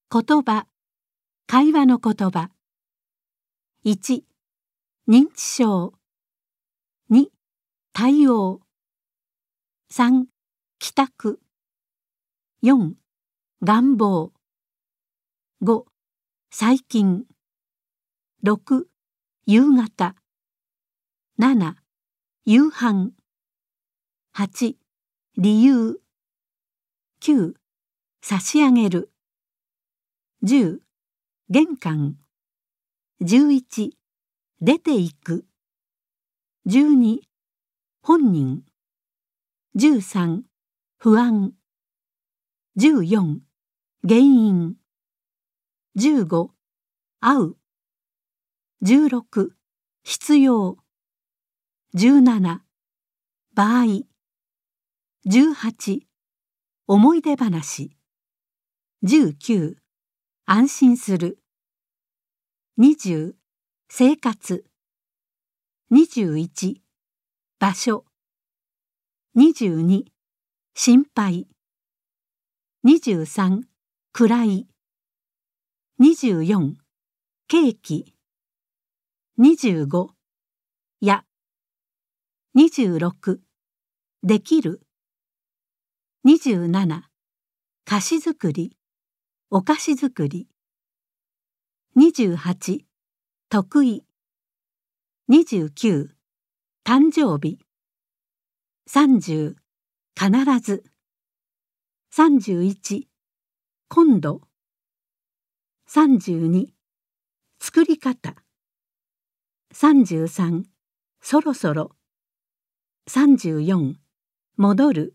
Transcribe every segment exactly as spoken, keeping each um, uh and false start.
言葉、会話の言葉。いち、認知症。に、対応。さん、帰宅。よん、願望。ご、最近。ろく、夕方。なな、夕飯。はち、理由。きゅう、差し上げる。じゅう、玄関。じゅういち、出ていく。じゅうに、本人。じゅうさん、不安。じゅうよん、原因。じゅうご、会う。じゅうろく、必要。じゅうなな、場合。じゅうはち、思い出話。じゅうきゅう、安心する。にじゅう、生活。にじゅういち、場所。にじゅうに、心配。にじゅうさん、暗い。にじゅうよん、ケーキ。にじゅうご、や。にじゅうろく、できる。にじゅうなな、菓子作り、お菓子作り。にじゅうはち、得意。にじゅうきゅう、誕生日。さんじゅう、必ず。さんじゅういち、今度。さんじゅうに、作り方。さんじゅうさん、そろそろ。さんじゅうよん、戻る。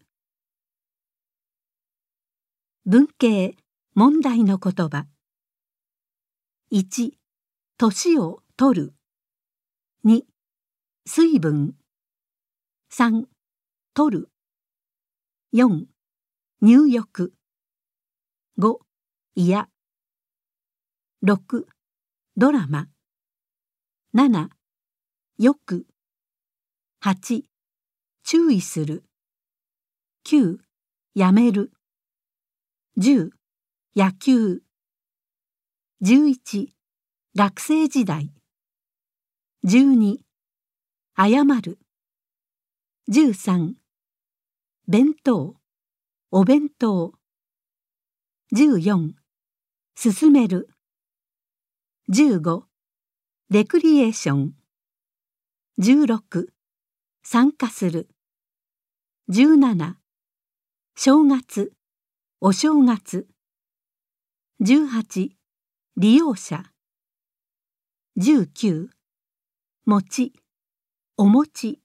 文系、問題の言葉。いち、年を取る。に、水分。さん、取る。よん、入浴。ご、いや。ろく、ドラマ。なな、よく。はち、注意する。きゅう、やめる。じゅう、野球。じゅういち、学生時代。じゅうに、謝る。じゅうさん、弁当、お弁当。じゅうよん、進める。じゅうご、レクリエーション。じゅうろく、参加する。じゅうなな、正月、お正月。じゅうはち、利用者。じゅうきゅう、餅、お餅。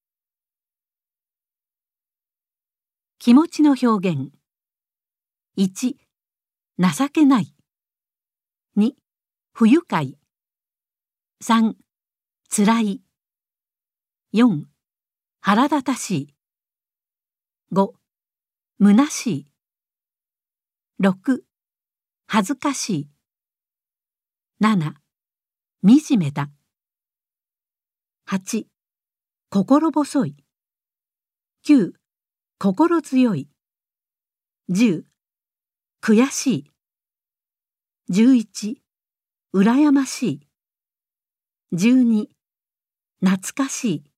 気持ちの表現。いち、情けない。に、不愉快。さん、つらい。よん、腹立たしい。ご、虚しい。ろく、恥ずかしい。なな、惨めだ。はち、心細い。きゅう、心強い。じゅう、悔しい。じゅういち、羨ましい。じゅうに、懐かしい。